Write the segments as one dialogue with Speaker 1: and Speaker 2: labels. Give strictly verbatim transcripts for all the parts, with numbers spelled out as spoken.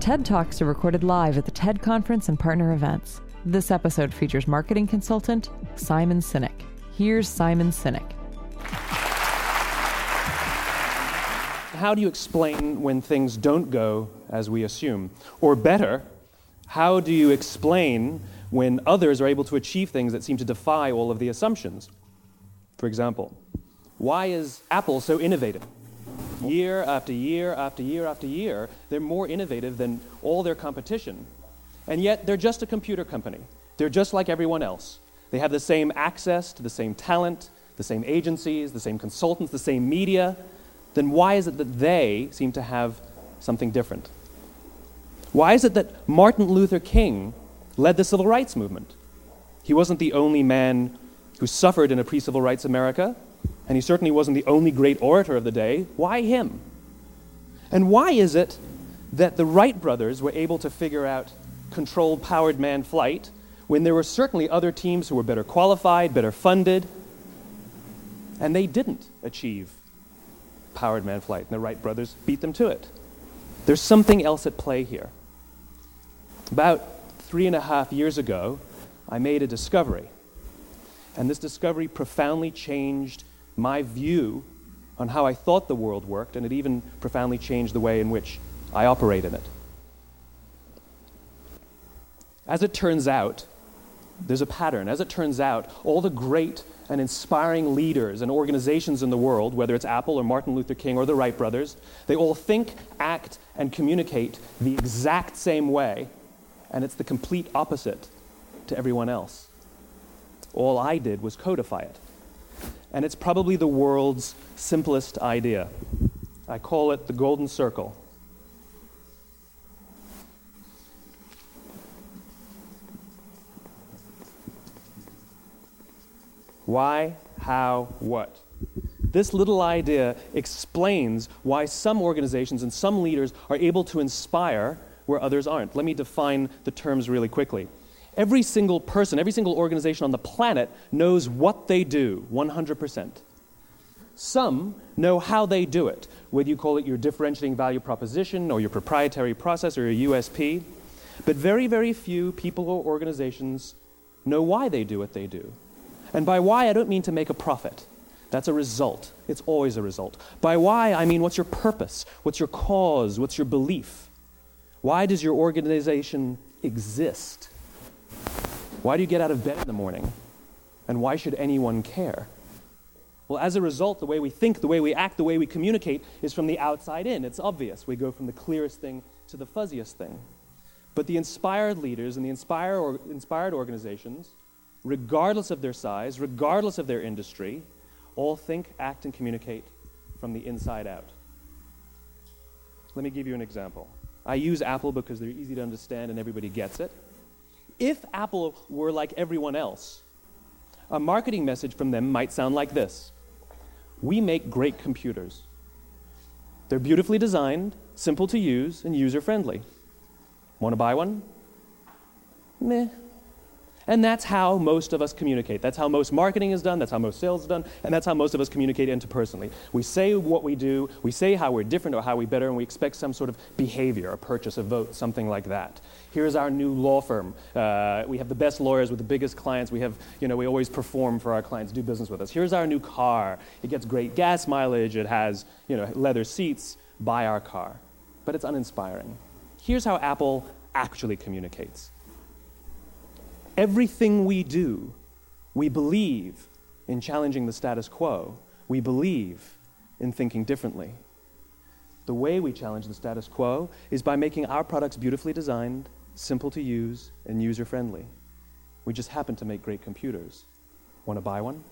Speaker 1: TED Talks are recorded live at the TED Conference and partner events. This episode features marketing consultant Simon Sinek. Here's Simon Sinek.
Speaker 2: How do you explain when things don't go as we assume? Or better, how do you explain when others are able to achieve things that seem to defy all of the assumptions? For example, why is Apple so innovative? Year after year after year after year, they're more innovative than all their competition. And yet, they're just a computer company. They're just like everyone else. They have the same access to the same talent, the same agencies, the same consultants, the same media. Then why is it that they seem to have something different? Why is it that Martin Luther King led the civil rights movement? He wasn't the only man who suffered in a pre-civil rights America, and he certainly wasn't the only great orator of the day. Why him? And why is it that the Wright brothers were able to figure out controlled powered manned flight when there were certainly other teams who were better qualified, better funded, and they didn't achieve powered manned flight, and the Wright brothers beat them to it? There's something else at play here. About three and a half years ago, I made a discovery, and this discovery profoundly changed my view on how I thought the world worked, and it even profoundly changed the way in which I operate in it. As it turns out, there's a pattern. As it turns out, all the great and inspiring leaders and organizations in the world, whether it's Apple or Martin Luther King or the Wright brothers, they all think, act, and communicate the exact same way, and it's the complete opposite to everyone else. All I did was codify it. And it's probably the world's simplest idea. I call it the golden circle. Why, how, what? This little idea explains why some organizations and some leaders are able to inspire where others aren't. Let me define the terms really quickly. Every single person, every single organization on the planet knows what they do, one hundred percent. Some know how they do it, whether you call it your differentiating value proposition or your proprietary process or your U S P. But very, very few people or organizations know why they do what they do. And by why, I don't mean to make a profit. That's a result. It's always a result. By why, I mean what's your purpose? What's your cause? What's your belief? Why does your organization exist? Why do you get out of bed in the morning? And why should anyone care? Well, as a result, the way we think, the way we act, the way we communicate is from the outside in. It's obvious. We go from the clearest thing to the fuzziest thing. But the inspired leaders and the inspire or inspired organizations, regardless of their size, regardless of their industry, all think, act, and communicate from the inside out. Let me give you an example. I use Apple because they're easy to understand and everybody gets it. If Apple were like everyone else, a marketing message from them might sound like this. We make great computers. They're beautifully designed, simple to use, and user-friendly. Want to buy one? Meh. And that's how most of us communicate. That's how most marketing is done, that's how most sales is done, and that's how most of us communicate interpersonally. We say what we do, we say how we're different or how we're better, and we expect some sort of behavior, a purchase, a vote, something like that. Here's our new law firm. Uh, we have the best lawyers with the biggest clients. We have, you know, we always perform for our clients, do business with us. Here's our new car. It gets great gas mileage. It has, you know, leather seats. Buy our car. But it's uninspiring. Here's how Apple actually communicates. Everything we do, we believe in challenging the status quo. We believe in thinking differently. The way we challenge the status quo is by making our products beautifully designed, simple to use, and user-friendly. We just happen to make great computers. Want to buy one?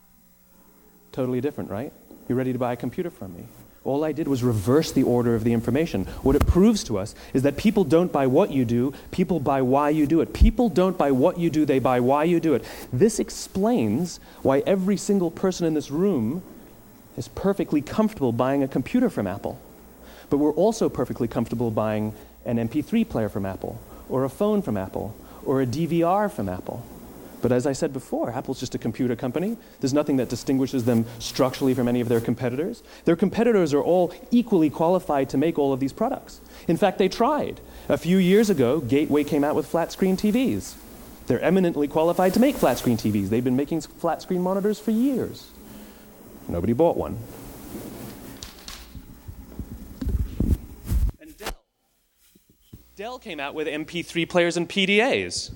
Speaker 2: Totally different, right? You're ready to buy a computer from me. All I did was reverse the order of the information. What it proves to us is that people don't buy what you do, people buy why you do it. People don't buy what you do, they buy why you do it. This explains why every single person in this room is perfectly comfortable buying a computer from Apple. But we're also perfectly comfortable buying an M P three player from Apple, or a phone from Apple, or a D V R from Apple. But as I said before, Apple's just a computer company. There's nothing that distinguishes them structurally from any of their competitors. Their competitors are all equally qualified to make all of these products. In fact, they tried. A few years ago, Gateway came out with flat-screen T Vs. They're eminently qualified to make flat-screen T Vs. They've been making flat-screen monitors for years. Nobody bought one. And Dell. Dell came out with M P three players and P D As.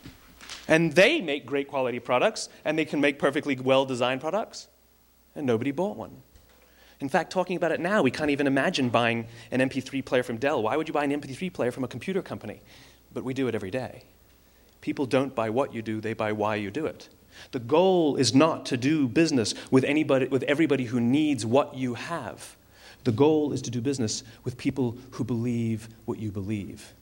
Speaker 2: And they make great quality products, and they can make perfectly well-designed products, and nobody bought one. In fact, talking about it now, we can't even imagine buying an M P three player from Dell. Why would you buy an M P three player from a computer company? But we do it every day. People don't buy what you do, they buy why you do it. The goal is not to do business with anybody, with everybody who needs what you have. The goal is to do business with people who believe what you believe.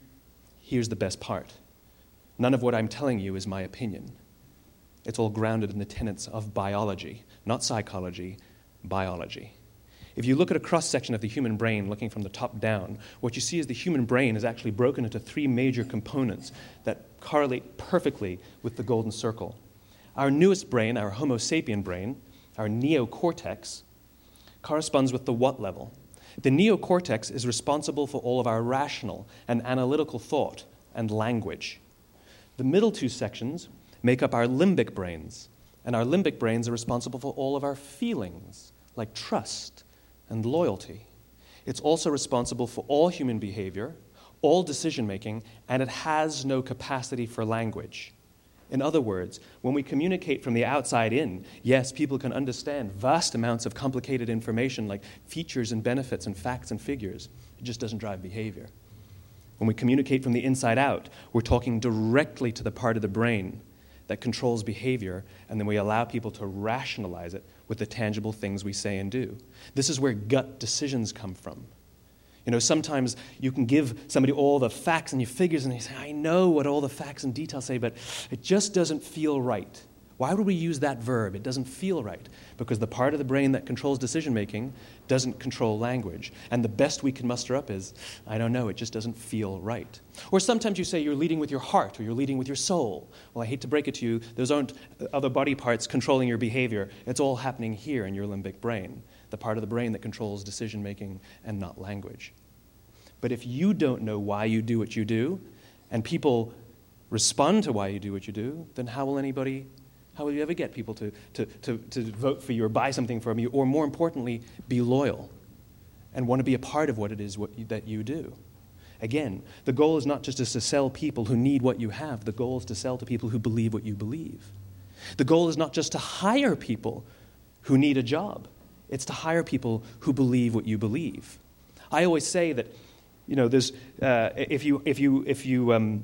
Speaker 2: Here's the best part. None of what I'm telling you is my opinion. It's all grounded in the tenets of biology, not psychology, biology. If you look at a cross-section of the human brain, looking from the top down, what you see is the human brain is actually broken into three major components that correlate perfectly with the golden circle. Our newest brain, our Homo sapien brain, our neocortex, corresponds with the what level. The neocortex is responsible for all of our rational and analytical thought and language. The middle two sections make up our limbic brains, and our limbic brains are responsible for all of our feelings, like trust and loyalty. It's also responsible for all human behavior, all decision-making, and it has no capacity for language. In other words, when we communicate from the outside in, yes, people can understand vast amounts of complicated information like features and benefits and facts and figures. It just doesn't drive behavior. When we communicate from the inside out, we're talking directly to the part of the brain that controls behavior, and then we allow people to rationalize it with the tangible things we say and do. This is where gut decisions come from. You know, sometimes you can give somebody all the facts and your figures, and they say, I know what all the facts and details say, but it just doesn't feel right. Why would we use that verb? It doesn't feel right. Because the part of the brain that controls decision-making doesn't control language. And the best we can muster up is, I don't know, it just doesn't feel right. Or sometimes you say you're leading with your heart or you're leading with your soul. Well, I hate to break it to you, those aren't other body parts controlling your behavior. It's all happening here in your limbic brain, the part of the brain that controls decision-making and not language. But if you don't know why you do what you do, and people respond to why you do what you do, then how will anybody How will you ever get people to, to, to, to vote for you or buy something from you, or more importantly, be loyal and want to be a part of what it is what you, that you do? Again, the goal is not just to sell people who need what you have. The goal is to sell to people who believe what you believe. The goal is not just to hire people who need a job. It's to hire people who believe what you believe. I always say that, you know, there's uh, if you if you if you um,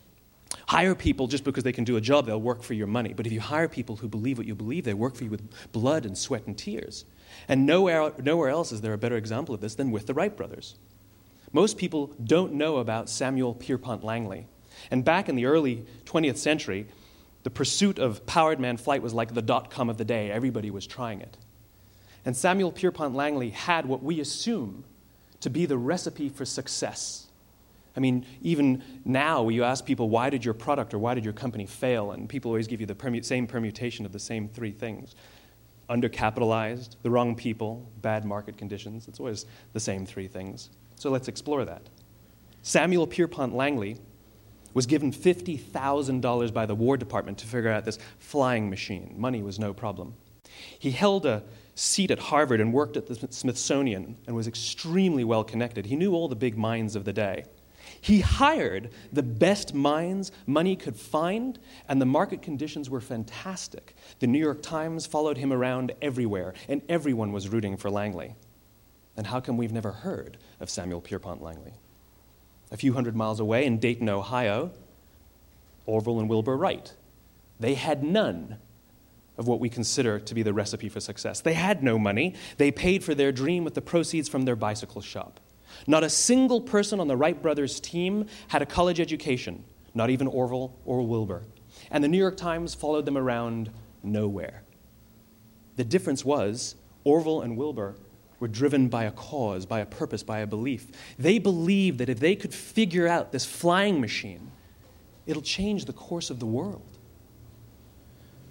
Speaker 2: hire people just because they can do a job, they'll work for your money. But if you hire people who believe what you believe, they work for you with blood and sweat and tears. And nowhere, nowhere else is there a better example of this than with the Wright brothers. Most people don't know about Samuel Pierpont Langley. And back in the early twentieth century, the pursuit of powered man flight was like the dot-com of the day. Everybody was trying it. And Samuel Pierpont Langley had what we assume to be the recipe for success. I mean, even now, you ask people, why did your product or why did your company fail? And people always give you the permu- same permutation of the same three things. Undercapitalized, the wrong people, bad market conditions. It's always the same three things. So let's explore that. Samuel Pierpont Langley was given fifty thousand dollars by the War Department to figure out this flying machine. Money was no problem. He held a seat at Harvard and worked at the Smithsonian and was extremely well connected. He knew all the big minds of the day. He hired the best minds money could find, and the market conditions were fantastic. The New York Times followed him around everywhere, and everyone was rooting for Langley. And how come we've never heard of Samuel Pierpont Langley? A few hundred miles away in Dayton, Ohio, Orville and Wilbur Wright. They had none of what we consider to be the recipe for success. They had no money. They paid for their dream with the proceeds from their bicycle shop. Not a single person on the Wright brothers' team had a college education, not even Orville or Wilbur. And the New York Times followed them around nowhere. The difference was Orville and Wilbur were driven by a cause, by a purpose, by a belief. They believed that if they could figure out this flying machine, it'll change the course of the world.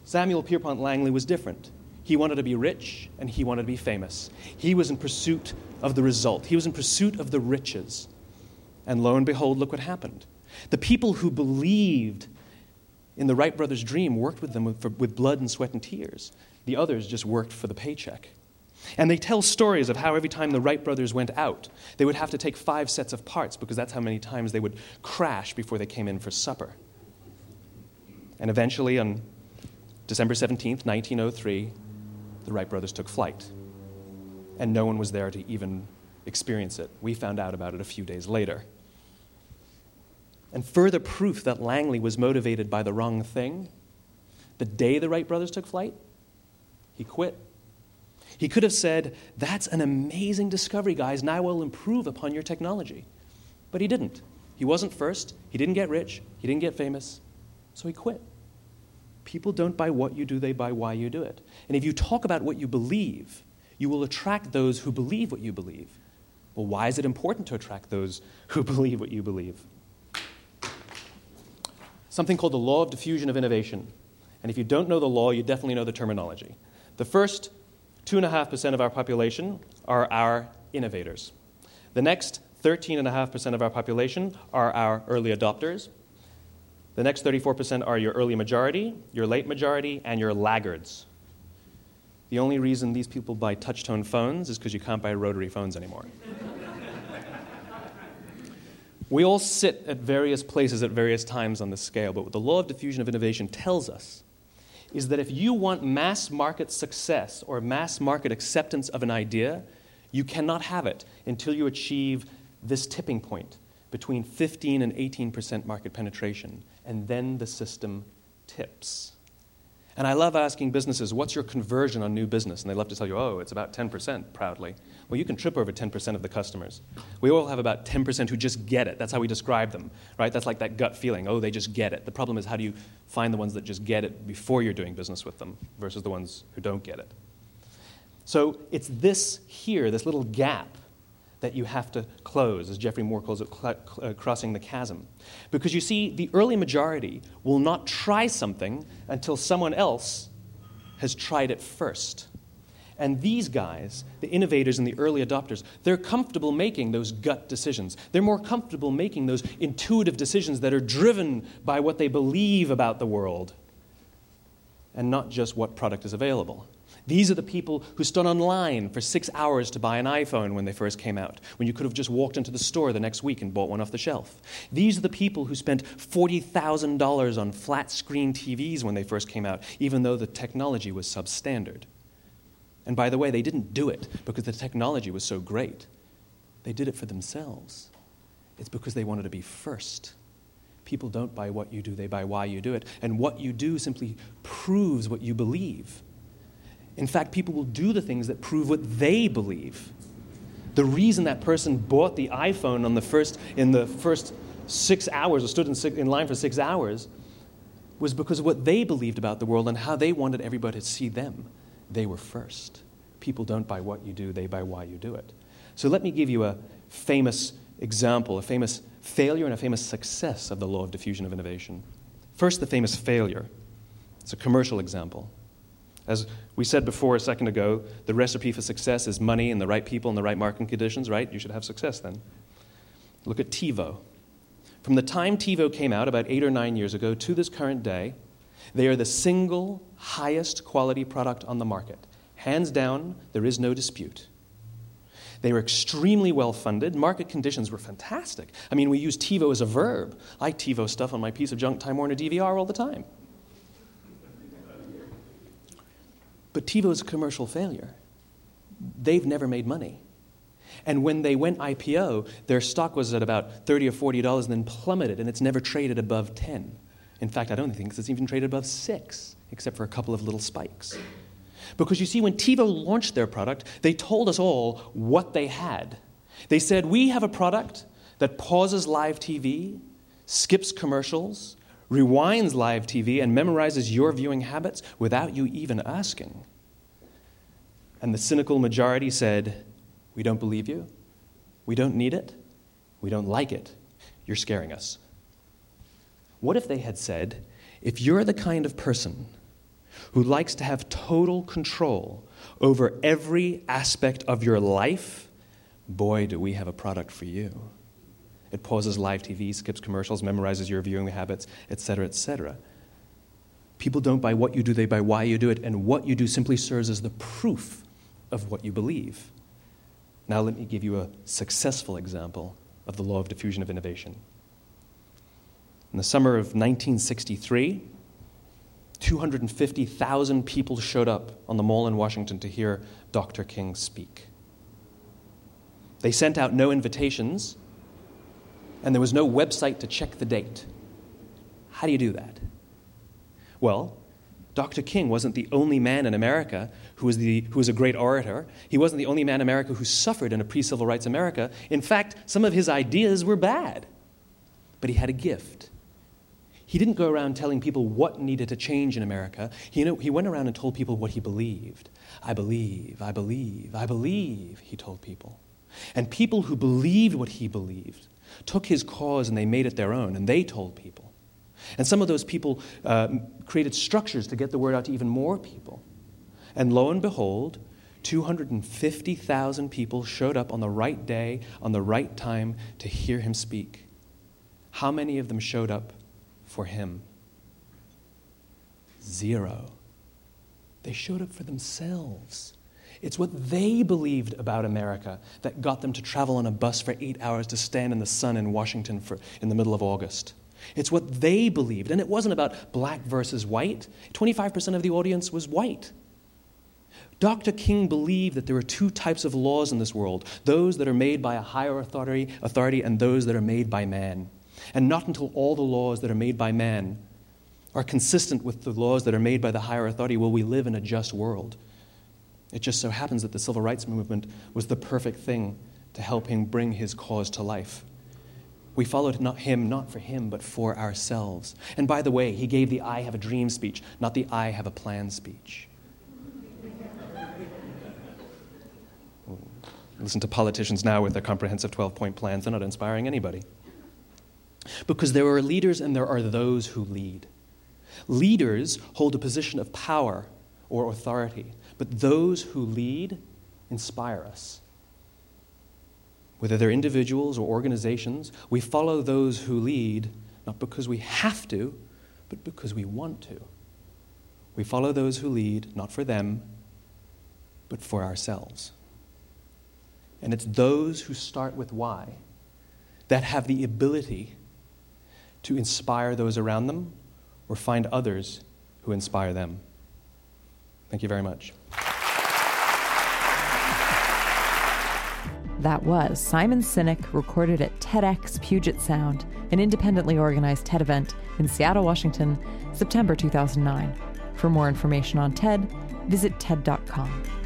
Speaker 2: Samuel Pierpont Langley was different. He wanted to be rich, and he wanted to be famous. He was in pursuit of the result. He was in pursuit of the riches. And lo and behold, look what happened. The people who believed in the Wright brothers' dream worked with them with, for, with blood and sweat and tears. The others just worked for the paycheck. And they tell stories of how every time the Wright brothers went out, they would have to take five sets of parts because that's how many times they would crash before they came in for supper. And eventually, on December seventeenth, nineteen oh three, the Wright brothers took flight. And no one was there to even experience it. We found out about it a few days later. And further proof that Langley was motivated by the wrong thing, the day the Wright brothers took flight, he quit. He could have said, that's an amazing discovery, guys, and I will improve upon your technology. But he didn't. He wasn't first. He didn't get rich. He didn't get famous. So he quit. People don't buy what you do, they buy why you do it. And if you talk about what you believe, you will attract those who believe what you believe. Well, why is it important to attract those who believe what you believe? Something called the law of diffusion of innovation. And if you don't know the law, you definitely know the terminology. The first two point five percent of our population are our innovators. The next thirteen point five percent of our population are our early adopters. The next thirty-four percent are your early majority, your late majority, and your laggards. The only reason these people buy touch-tone phones is because you can't buy rotary phones anymore. We all sit at various places at various times on the scale, but what the law of diffusion of innovation tells us is that if you want mass market success or mass market acceptance of an idea, you cannot have it until you achieve this tipping point between fifteen and eighteen percent market penetration, and then the system tips. And I love asking businesses, what's your conversion on new business? And they love to tell you, oh, it's about ten percent, proudly. Well, you can trip over ten percent of the customers. We all have about ten percent who just get it. That's how we describe them, right? That's like that gut feeling, oh, they just get it. The problem is, how do you find the ones that just get it before you're doing business with them versus the ones who don't get it? So it's this here, this little gap, that you have to close, as Geoffrey Moore calls it, cl- cl- uh, crossing the chasm. Because you see, the early majority will not try something until someone else has tried it first. And these guys, the innovators and the early adopters, they're comfortable making those gut decisions. They're more comfortable making those intuitive decisions that are driven by what they believe about the world and not just what product is available. These are the people who stood online for six hours to buy an iPhone when they first came out, when you could have just walked into the store the next week and bought one off the shelf. These are the people who spent forty thousand dollars on flat-screen T Vs when they first came out, even though the technology was substandard. And by the way, they didn't do it because the technology was so great. They did it for themselves. It's because they wanted to be first. People don't buy what you do, they buy why you do it. And what you do simply proves what you believe. In fact, people will do the things that prove what they believe. The reason that person bought the iPhone on the first, in the first six hours, or stood in, six, in line for six hours, was because of what they believed about the world and how they wanted everybody to see them. They were first. People don't buy what you do, they buy why you do it. So let me give you a famous example, a famous failure and a famous success of the law of diffusion of innovation. First, the famous failure. It's a commercial example. As we said before a second ago, the recipe for success is money and the right people and the right marketing conditions, right? You should have success then. Look at TiVo. From the time TiVo came out about eight or nine years ago to this current day, they are the single highest quality product on the market. Hands down, there is no dispute. They were extremely well funded. Market conditions were fantastic. I mean, we use TiVo as a verb. I TiVo stuff on my piece of junk Time Warner D V R all the time. But TiVo is a commercial failure. They've never made money. And when they went I P O, their stock was at about thirty or forty dollars and then plummeted, and it's never traded above ten. In fact, I don't think it's even traded above six, except for a couple of little spikes. Because you see, when TiVo launched their product, they told us all what they had. They said, we have a product that pauses live T V, skips commercials, rewinds live T V, and memorizes your viewing habits without you even asking. And the cynical majority said, we don't believe you. We don't need it. We don't like it. You're scaring us. What if they had said, if you're the kind of person who likes to have total control over every aspect of your life, boy, do we have a product for you. It pauses live T V, skips commercials, memorizes your viewing habits, et cetera, et cetera. People don't buy what you do, they buy why you do it, and what you do simply serves as the proof of what you believe. Now let me give you a successful example of the law of diffusion of innovation. In the summer of nineteen sixty-three, two hundred fifty thousand people showed up on the Mall in Washington to hear Doctor King speak. They sent out no invitations, and there was no website to check the date. How do you do that? Well, Doctor King wasn't the only man in America who was, the, who was a great orator. He wasn't the only man in America who suffered in a pre-civil rights America. In fact, some of his ideas were bad. But he had a gift. He didn't go around telling people what needed to change in America. He, you know, he went around and told people what he believed. I believe, I believe, I believe, he told people. And people who believed what he believed took his cause and they made it their own, and they told people. And some of those people uh, created structures to get the word out to even more people. And lo and behold, two hundred fifty thousand people showed up on the right day, on the right time, to hear him speak. How many of them showed up for him? Zero. They showed up for themselves. It's what they believed about America that got them to travel on a bus for eight hours to stand in the sun in Washington for, in the middle of August. It's what they believed. And it wasn't about black versus white. twenty-five percent of the audience was white. Doctor King believed that there are two types of laws in this world, those that are made by a higher authority, authority and those that are made by man. And not until all the laws that are made by man are consistent with the laws that are made by the higher authority will we live in a just world. It just so happens that the civil rights movement was the perfect thing to help him bring his cause to life. We followed not him, not for him, but for ourselves. And by the way, he gave the I have a dream speech, not the I have a plan speech. Listen to politicians now with their comprehensive twelve-point plans. They're not inspiring anybody. Because there are leaders and there are those who lead. Leaders hold a position of power or authority, but those who lead inspire us. Whether they're individuals or organizations, we follow those who lead not because we have to, but because we want to. We follow those who lead not for them, but for ourselves. And it's those who start with why that have the ability to inspire those around them or find others who inspire them. Thank you very much.
Speaker 1: That was Simon Sinek, recorded at TEDx Puget Sound, an independently organized TED event in Seattle, Washington, September two thousand nine. For more information on TED, visit T E D dot com.